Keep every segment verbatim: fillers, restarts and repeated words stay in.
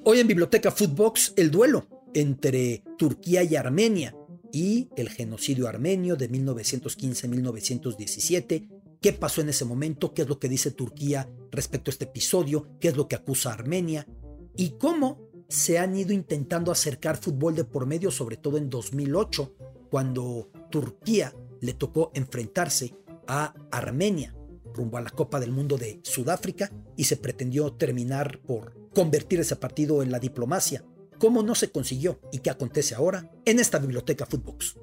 Hoy en Biblioteca Footbox, el duelo entre Turquía y Armenia y el genocidio armenio de mil novecientos quince a mil novecientos diecisiete. ¿Qué pasó en ese momento? ¿Qué es lo que dice Turquía respecto a este episodio? ¿Qué es lo que acusa a Armenia? ¿Y cómo se han ido intentando acercar fútbol de por medio, sobre todo en dos mil ocho, cuando Turquía le tocó enfrentarse a Armenia rumbo a la Copa del Mundo de Sudáfrica y se pretendió terminar por convertir ese partido en la diplomacia? ¿Cómo no se consiguió y qué acontece ahora en esta Biblioteca Footbox?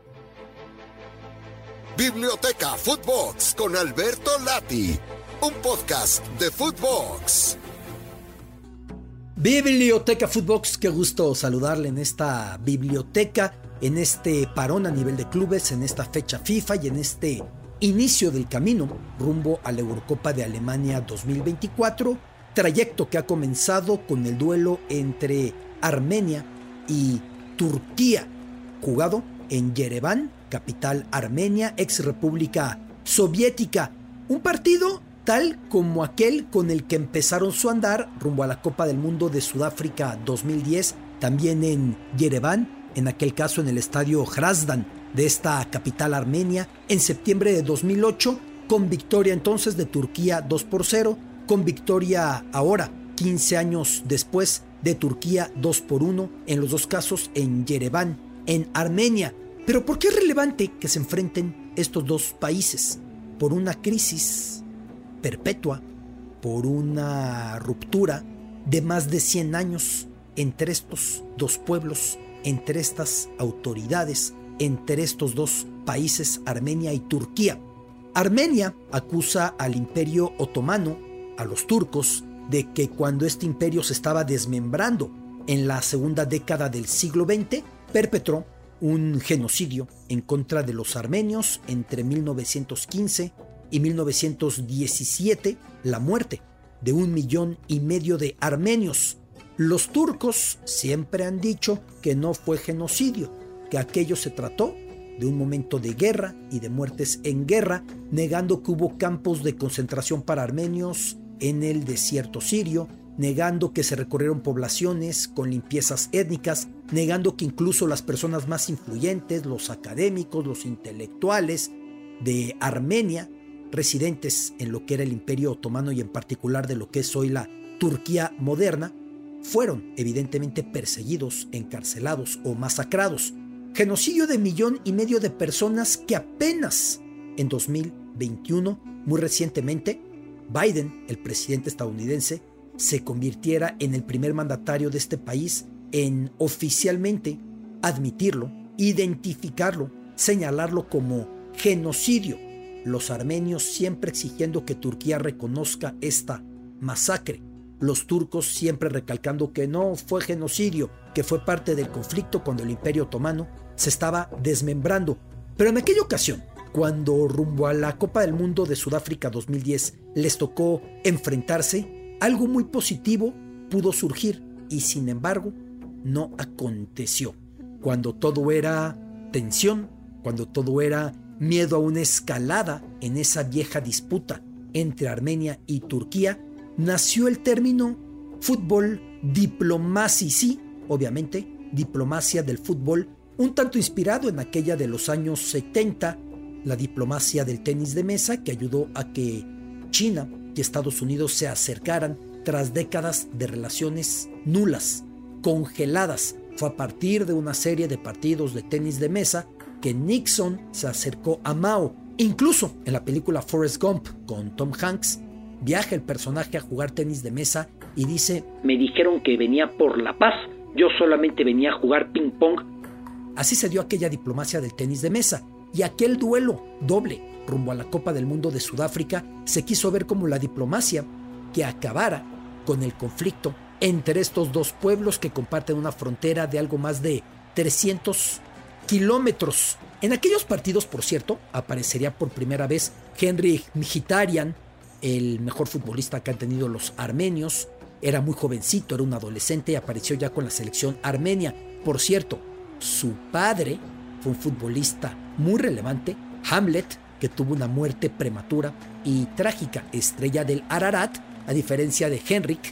Biblioteca Footbox con Alberto Lati, un podcast de Footbox. Biblioteca Footbox, qué gusto saludarle en esta biblioteca, en este parón a nivel de clubes, en esta fecha FIFA y en este inicio del camino rumbo a la Eurocopa de Alemania dos mil veinticuatro, trayecto que ha comenzado con el duelo entre Armenia y Turquía, jugado en Yerevan, capital armenia, ex república soviética. Un partido tal como aquel con el que empezaron su andar rumbo a la Copa del Mundo de Sudáfrica dos mil diez, también en Yerevan, en aquel caso en el estadio Hrazdan de esta capital armenia, en septiembre de dos mil ocho, con victoria entonces de Turquía dos por cero, con victoria ahora, quince años después, de Turquía dos por uno, en los dos casos en Yerevan, en Armenia. Pero ¿por qué es relevante que se enfrenten estos dos países? Por una crisis perpetua, por una ruptura de más de cien años entre estos dos pueblos, entre estas autoridades, entre estos dos países, Armenia y Turquía. Armenia acusa al Imperio Otomano, a los turcos, de que cuando este imperio se estaba desmembrando en la segunda década del siglo veinte, perpetró un genocidio en contra de los armenios entre mil novecientos quince y mil novecientos diecisiete, la muerte de un millón y medio de armenios. Los turcos siempre han dicho que no fue genocidio, que aquello se trató de un momento de guerra y de muertes en guerra, negando que hubo campos de concentración para armenios en el desierto sirio, negando que se recorrieron poblaciones con limpiezas étnicas, negando que incluso las personas más influyentes, los académicos, los intelectuales de Armenia, residentes en lo que era el Imperio Otomano y en particular de lo que es hoy la Turquía moderna, fueron evidentemente perseguidos, encarcelados o masacrados. Genocidio de millón y medio de personas que apenas en dos mil veintiuno, muy recientemente, Biden, el presidente estadounidense, se convirtiera en el primer mandatario de este país en oficialmente admitirlo, identificarlo, señalarlo como genocidio. Los armenios siempre exigiendo que Turquía reconozca esta masacre. Los turcos siempre recalcando que no fue genocidio, que fue parte del conflicto cuando el Imperio Otomano se estaba desmembrando. Pero en aquella ocasión, cuando rumbo a la Copa del Mundo de Sudáfrica dos mil diez les tocó enfrentarse, algo muy positivo pudo surgir y sin embargo no aconteció. Cuando todo era tensión, cuando todo era miedo a una escalada en esa vieja disputa entre Armenia y Turquía, nació el término fútbol diplomacy, sí, obviamente, diplomacia del fútbol, un tanto inspirado en aquella de los años setenta, la diplomacia del tenis de mesa que ayudó a que China y Estados Unidos se acercaran tras décadas de relaciones nulas, congeladas. Fue a partir de una serie de partidos de tenis de mesa que Nixon se acercó a Mao. Incluso en la película Forrest Gump con Tom Hanks, viaja el personaje a jugar tenis de mesa y dice: me dijeron que venía por la paz, yo solamente venía a jugar ping pong. Así se dio aquella diplomacia del tenis de mesa, y aquel duelo doble rumbo a la Copa del Mundo de Sudáfrica se quiso ver como la diplomacia que acabara con el conflicto entre estos dos pueblos que comparten una frontera de algo más de trescientos kilómetros. En aquellos partidos, por cierto, aparecería por primera vez Henrik Mkhitaryan, el mejor futbolista que han tenido los armenios. Era muy jovencito, era un adolescente y apareció ya con la selección armenia. Por cierto, su padre fue un futbolista muy relevante, Hamlet, que tuvo una muerte prematura y trágica, estrella del Ararat, a diferencia de Henrik,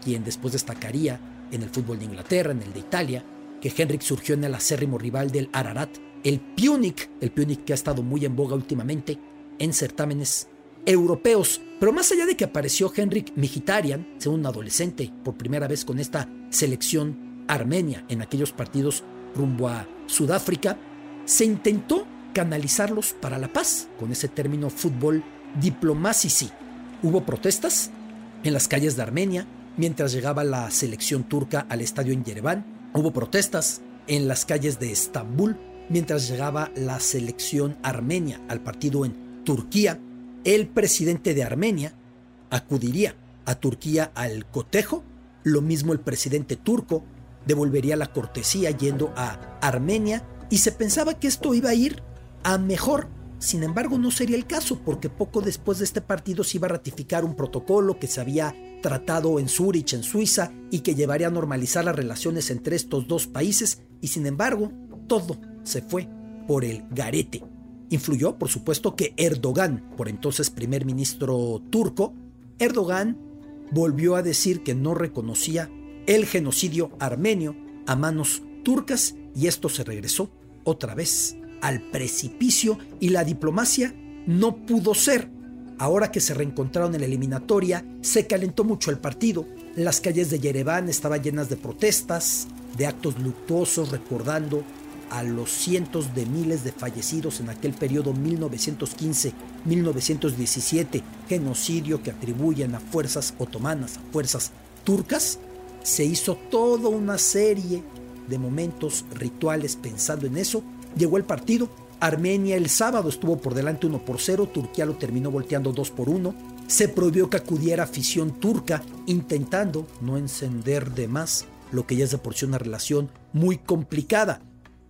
quien después destacaría en el fútbol de Inglaterra, en el de Italia, que Henrik surgió en el acérrimo rival del Ararat, el Punic, el Punic que ha estado muy en boga últimamente en certámenes europeos. Pero más allá de que apareció Henrik Mkhitaryan, siendo un adolescente por primera vez con esta selección armenia en aquellos partidos rumbo a Sudáfrica, se intentó canalizarlos para la paz con ese término fútbol diplomacy. Hubo protestas en las calles de Armenia mientras llegaba la selección turca al estadio en Yereván. Hubo protestas en las calles de Estambul mientras llegaba la selección armenia al partido en Turquía. El presidente de Armenia acudiría a Turquía al cotejo, lo mismo el presidente turco devolvería la cortesía yendo a Armenia, y se pensaba que esto iba a ir a mejor. Sin embargo, no sería el caso, porque poco después de este partido se iba a ratificar un protocolo que se había tratado en Zúrich, en Suiza, y que llevaría a normalizar las relaciones entre estos dos países, y sin embargo, todo se fue por el garete. Influyó, por supuesto, que Erdogan, por entonces primer ministro turco, Erdogan volvió a decir que no reconocía el genocidio armenio a manos turcas, y esto se regresó otra vez al precipicio, y la diplomacia no pudo ser. Ahora que se reencontraron en la eliminatoria, se calentó mucho el partido. Las calles de Yereván estaban llenas de protestas, de actos luctuosos recordando a los cientos de miles de fallecidos en aquel periodo mil novecientos quince a mil novecientos diecisiete, genocidio que atribuyen a fuerzas otomanas, a fuerzas turcas. Se hizo toda una serie de momentos rituales pensando en eso. Llegó el partido. Armenia el sábado estuvo por delante uno por cero, Turquía lo terminó volteando dos por uno. Se prohibió que acudiera afición turca, intentando no encender de más lo que ya es de por sí una relación muy complicada.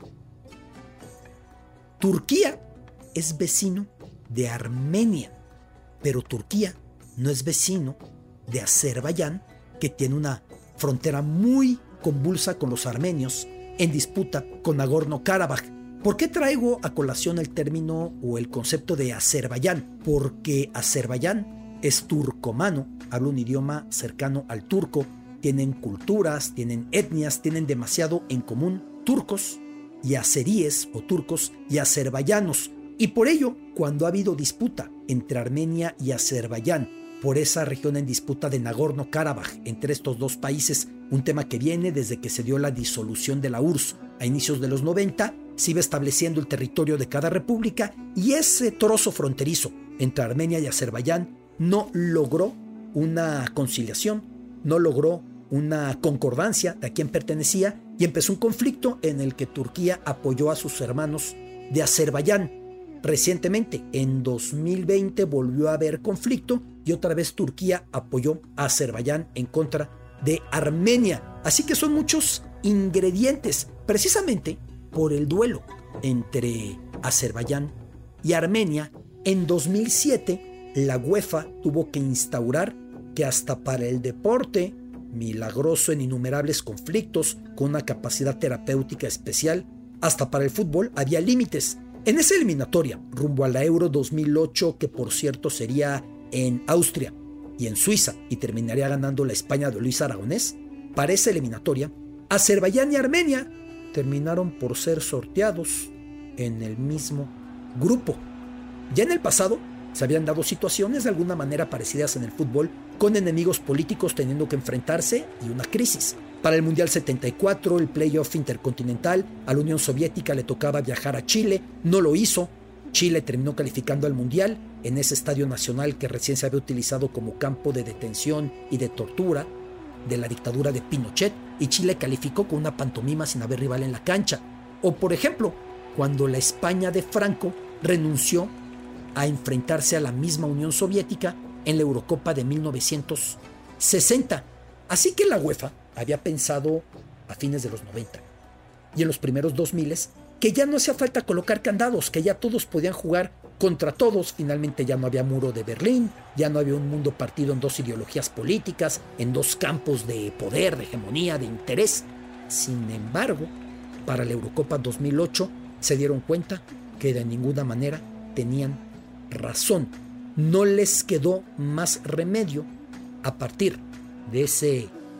Turquía es vecino de Armenia, pero Turquía no es vecino de Azerbaiyán, que tiene una frontera muy convulsa con los armenios en disputa con Nagorno-Karabaj. ¿Por qué traigo a colación el término o el concepto de Azerbaiyán? Porque Azerbaiyán es turcomano, habla un idioma cercano al turco, tienen culturas, tienen etnias, tienen demasiado en común turcos y azeríes o turcos y azerbaiyanos. Y por ello, cuando ha habido disputa entre Armenia y Azerbaiyán por esa región en disputa de Nagorno-Karabaj entre estos dos países, un tema que viene desde que se dio la disolución de la U R S S a inicios de los noventa, se iba estableciendo el territorio de cada república, y ese trozo fronterizo entre Armenia y Azerbaiyán no logró una conciliación, no logró una concordancia de a quién pertenecía, y empezó un conflicto en el que Turquía apoyó a sus hermanos de Azerbaiyán. Recientemente, en dos mil veinte, volvió a haber conflicto y otra vez Turquía apoyó a Azerbaiyán en contra de Armenia. Así que son muchos ingredientes, precisamente por el duelo entre Azerbaiyán y Armenia. En dos mil siete, la UEFA tuvo que instaurar que hasta para el deporte, milagroso en innumerables conflictos, con una capacidad terapéutica especial, hasta para el fútbol había límites. En esa eliminatoria, rumbo a la Euro dos mil ocho, que por cierto sería en Austria y en Suiza, y terminaría ganando la España de Luis Aragonés, para esa eliminatoria, Azerbaiyán y Armenia terminaron por ser sorteados en el mismo grupo. Ya en el pasado se habían dado situaciones de alguna manera parecidas en el fútbol, con enemigos políticos teniendo que enfrentarse y una crisis. Para el Mundial setenta y cuatro, el playoff intercontinental, a la Unión Soviética le tocaba viajar a Chile, no lo hizo. Chile terminó calificando al Mundial en ese estadio nacional que recién se había utilizado como campo de detención y de tortura de la dictadura de Pinochet, y Chile calificó con una pantomima sin haber rival en la cancha. O por ejemplo, cuando la España de Franco renunció a enfrentarse a la misma Unión Soviética en la Eurocopa de mil novecientos sesenta. Así que la UEFA había pensado a fines de los noventa y en los primeros dos mil que ya no hacía falta colocar candados, que ya todos podían jugar contra todos. Finalmente ya no había muro de Berlín, ya no había un mundo partido en dos ideologías políticas, en dos campos de poder, de hegemonía, de interés. Sin embargo, para la Eurocopa dos mil ocho se dieron cuenta que de ninguna manera tenían razón. No les quedó más remedio a partir de ese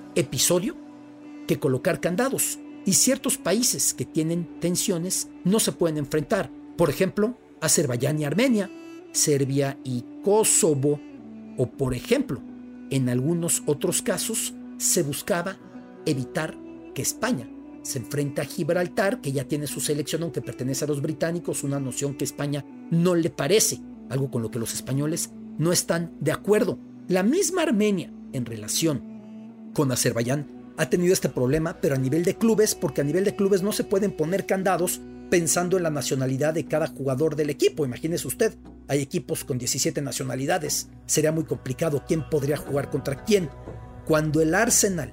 episodio que colocar candados, y ciertos países que tienen tensiones no se pueden enfrentar. Por ejemplo, Azerbaiyán y Armenia, Serbia y Kosovo, o por ejemplo, en algunos otros casos se buscaba evitar que España se enfrente a Gibraltar, que ya tiene su selección aunque pertenece a los británicos, una noción que a España no le parece, algo con lo que los españoles no están de acuerdo. La misma Armenia, en relación con Azerbaiyán, ha tenido este problema, pero a nivel de clubes, porque a nivel de clubes no se pueden poner candados pensando en la nacionalidad de cada jugador del equipo. Imagínese usted, hay equipos con diecisiete nacionalidades, sería muy complicado quién podría jugar contra quién. Cuando el Arsenal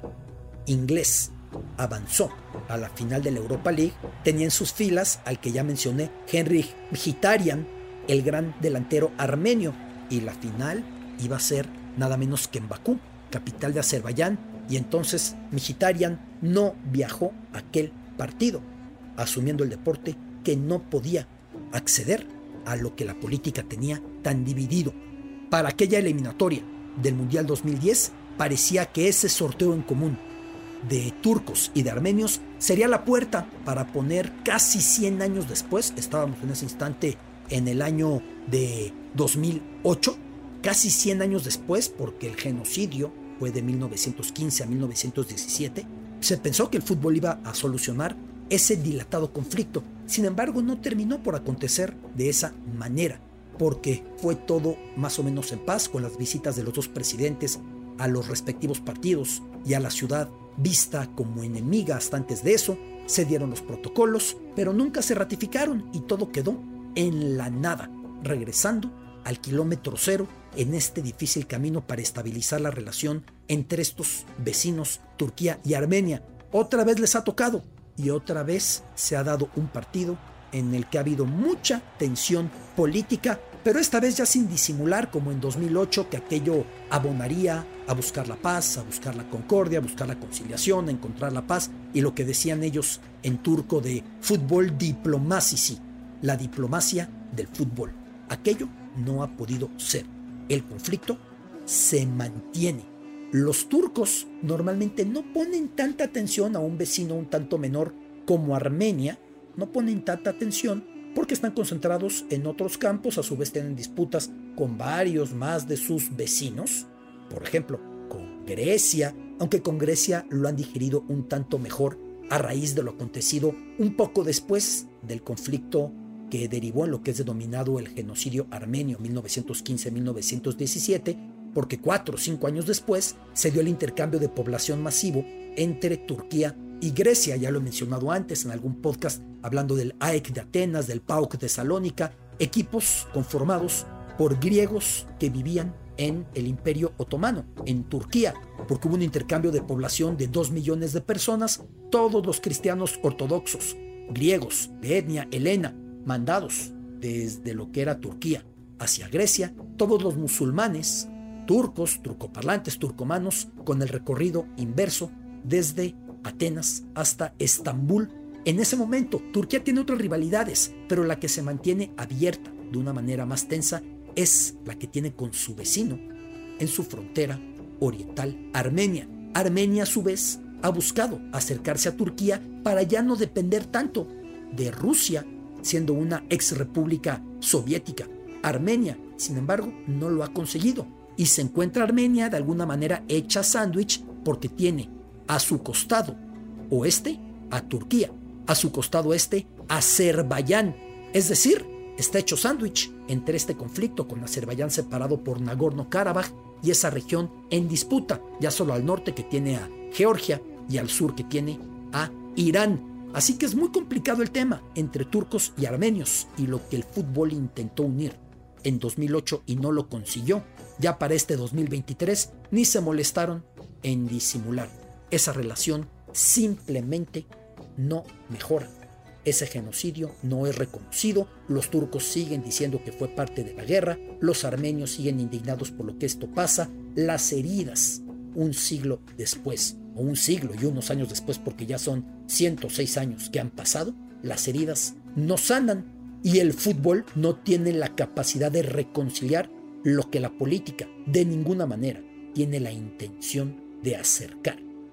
inglés avanzó a la final de la Europa League, tenía en sus filas al que ya mencioné, Henrik Mkhitaryan, el gran delantero armenio, y la final iba a ser nada menos que en Bakú, capital de Azerbaiyán, y entonces Mkhitaryan no viajó a aquel partido, asumiendo el deporte que no podía acceder a lo que la política tenía tan dividido. Para aquella eliminatoria del Mundial dos mil diez, parecía que ese sorteo en común de turcos y de armenios sería la puerta para poner casi cien años después, estábamos en ese instante en el año de dos mil ocho, casi cien años después, porque el genocidio fue de mil novecientos quince a mil novecientos diecisiete, se pensó que el fútbol iba a solucionar ese dilatado conflicto. Sin embargo, no terminó por acontecer de esa manera, porque fue todo más o menos en paz, con las visitas de los dos presidentes a los respectivos partidos y a la ciudad vista como enemiga hasta antes de eso. Se dieron los protocolos, pero nunca se ratificaron y todo quedó en la nada, regresando al kilómetro cero en este difícil camino para estabilizar la relación entre estos vecinos, Turquía y Armenia. Otra vez les ha tocado y otra vez se ha dado un partido en el que ha habido mucha tensión política, pero esta vez ya sin disimular como en dos mil ocho, que aquello abonaría a buscar la paz, a buscar la concordia, a buscar la conciliación, a encontrar la paz, y lo que decían ellos en turco de fútbol diplomasisi, la diplomacia del fútbol. Aquello no ha podido ser. El conflicto se mantiene. Los turcos normalmente no ponen tanta atención a un vecino un tanto menor como Armenia, no ponen tanta atención porque están concentrados en otros campos, a su vez tienen disputas con varios más de sus vecinos, por ejemplo, con Grecia, aunque con Grecia lo han digerido un tanto mejor a raíz de lo acontecido un poco después del conflicto que derivó en lo que es denominado el genocidio armenio mil novecientos quince a mil novecientos diecisiete, porque cuatro o cinco años después se dio el intercambio de población masivo entre Turquía y Grecia. Ya lo he mencionado antes en algún podcast hablando del A E C de Atenas, del P A O K de Salónica, equipos conformados por griegos que vivían en el Imperio Otomano, en Turquía, porque hubo un intercambio de población de dos millones de personas, todos los cristianos ortodoxos, griegos, de etnia helena, mandados desde lo que era Turquía hacia Grecia, todos los musulmanes, turcos, turcoparlantes, turcomanos, con el recorrido inverso desde Atenas hasta Estambul. En ese momento, Turquía tiene otras rivalidades, pero la que se mantiene abierta de una manera más tensa es la que tiene con su vecino en su frontera oriental, Armenia. Armenia, a su vez, ha buscado acercarse a Turquía para ya no depender tanto de Rusia, siendo una ex república soviética. Armenia, sin embargo, no lo ha conseguido y se encuentra Armenia de alguna manera hecha sándwich, porque tiene a su costado oeste a Turquía, a su costado este a Azerbaiyán, es decir, está hecho sándwich entre este conflicto, con Azerbaiyán separado por Nagorno-Karabaj y esa región en disputa, ya solo al norte que tiene a Georgia y al sur que tiene a Irán. Así que es muy complicado el tema entre turcos y armenios, y lo que el fútbol intentó unir en dos mil ocho y no lo consiguió, ya para este dos mil veintitrés ni se molestaron en disimular. Esa relación simplemente no mejora. Ese genocidio no es reconocido, los turcos siguen diciendo que fue parte de la guerra, los armenios siguen indignados por lo que esto pasa, las heridas un siglo después, o un siglo y unos años después, porque ya son ciento seis años que han pasado, las heridas no sanan y el fútbol no tiene la capacidad de reconciliar lo que la política de ninguna manera tiene la intención de acercar.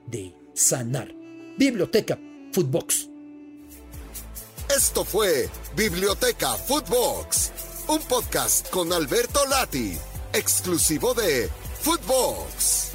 de sanar. Biblioteca Footbox. Esto fue Biblioteca Footbox, un podcast con Alberto Lati, exclusivo de Footbox.